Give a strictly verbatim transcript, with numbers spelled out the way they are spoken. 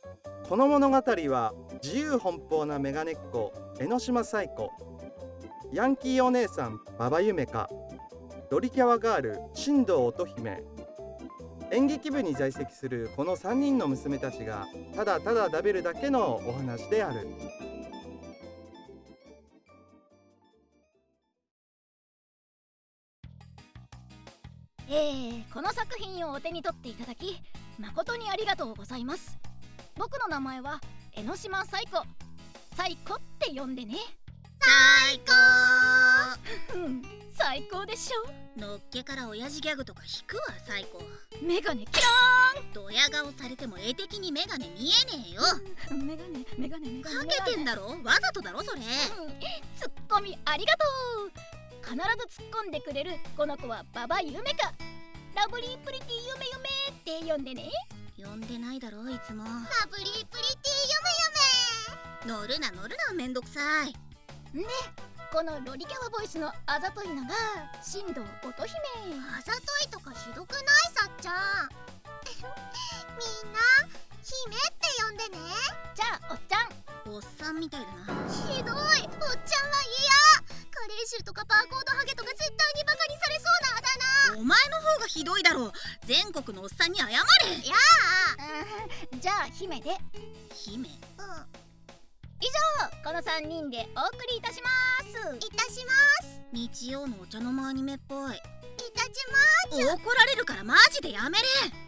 この物語は自由奔放なメガネっ子江ノ島彩子、ヤンキーお姉さん馬場夢香、ロリキャワガール新藤乙姫、演劇部に在籍するこのさんにんの娘たちがただただ食べるだけのお話である。 えー、この作品をお手に取っていただき誠にありがとうございます。僕の名前は江ノ島彩子。彩子って呼んでね。 最高うん、最高でしょ。 のっけから親父ギャグとか引くわ。最高。 メガネキラドヤ顔されても絵的にメガネ見えねえよ。 ーン。メガネメガネメガネかけてんだろ、わざとだろそれ。 うん、ツッコミありがとう。必ず突っ込んでくれるこの子は馬場夢香。ラブリープリティ夢夢って呼んでね。 呼んでないだろいつも。ラブリープリティ乗るな乗るな、めんどくさい。 ね、このロリキャワボイスのあざといのが新藤乙姫。 あざといとかひどくないさっちゃんみんな姫って呼んでね。 じゃあおっちゃん。 おっさんみたいだな。 ひどい、おっちゃんは嫌。加齢臭とかバーコードハゲとか絶対にバカにされそうなあだ名。 お前の方がひどいだろ。全国のおっさんに謝れ。 やうん、じゃあ姫で。 姫。 あ、 以上、このさんにんでお送りいたします。 うん、いたします。 日曜のお茶の間アニメっぽい。 いたします。 怒られるからマジでやめれ。